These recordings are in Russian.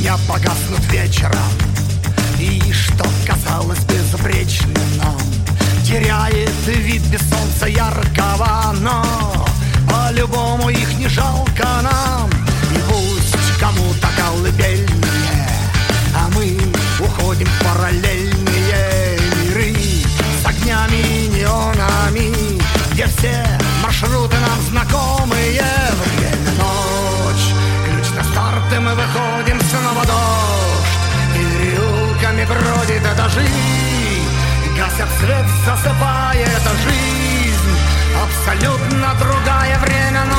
огня погаснут вечером, и что казалось безупречным нам теряет вид без солнца яркого, но по-любому их не жалко нам. И пусть кому-то колыбельные, а мы уходим в параллельные миры с огнями и неонами, где все маршруты нам знакомые. Время ночь, ключ на старт, и мы выходим снова дождь, переулками бродит эта жизнь, гасят свет, засыпая эта жизнь, абсолютно другая время ночь.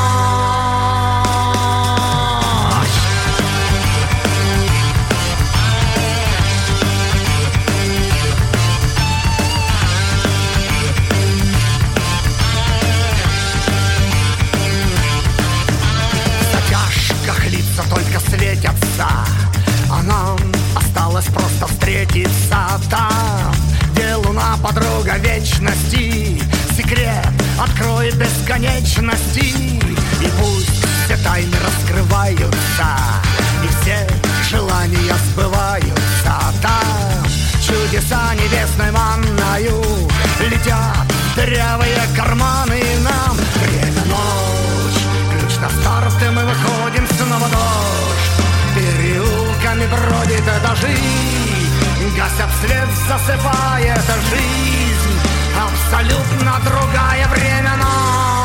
В затяжках лица только светятся, а нам осталось просто встретиться там, где луна подруга вечности, секрет откроет бесконечности. И пусть все тайны раскрываются, и все желания сбываются там, чудеса небесной манною летят дырявые карманы нам. Время ночь, ключ на старт, и мы выходим снова дождь, переулками бродит эта жизнь, гасят свет, засыпая эта жизнь, абсолютно другая время ночь.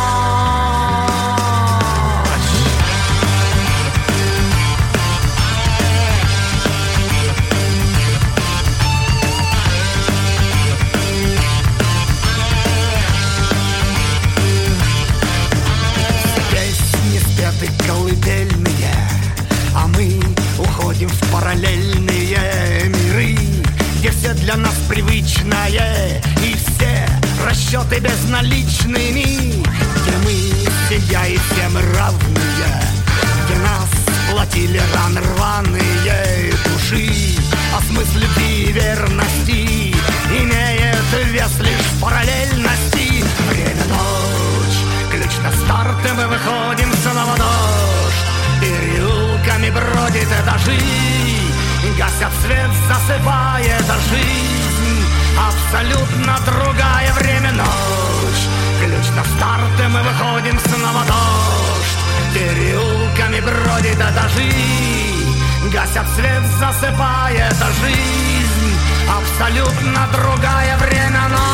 Все песни спеты колыбельные, а мы уходим в параллельные миры, где все для нас привычное, и все расчеты безналичными, где мы семья и все мы равные, где нас платили раны рваные души, а смысл любви и верности имеет вес лишь в параллельности. Время ночь, ключ на старт, и мы выходим снова дождь, переулками бродит эта жизнь, гасят свет, засыпая эта жизнь, абсолютно другая время ночь. Ключ на старт, и мы выходим снова дождь, переулками бродит эта жизнь, гасят свет, засыпая эта жизнь, абсолютно другая время ночь.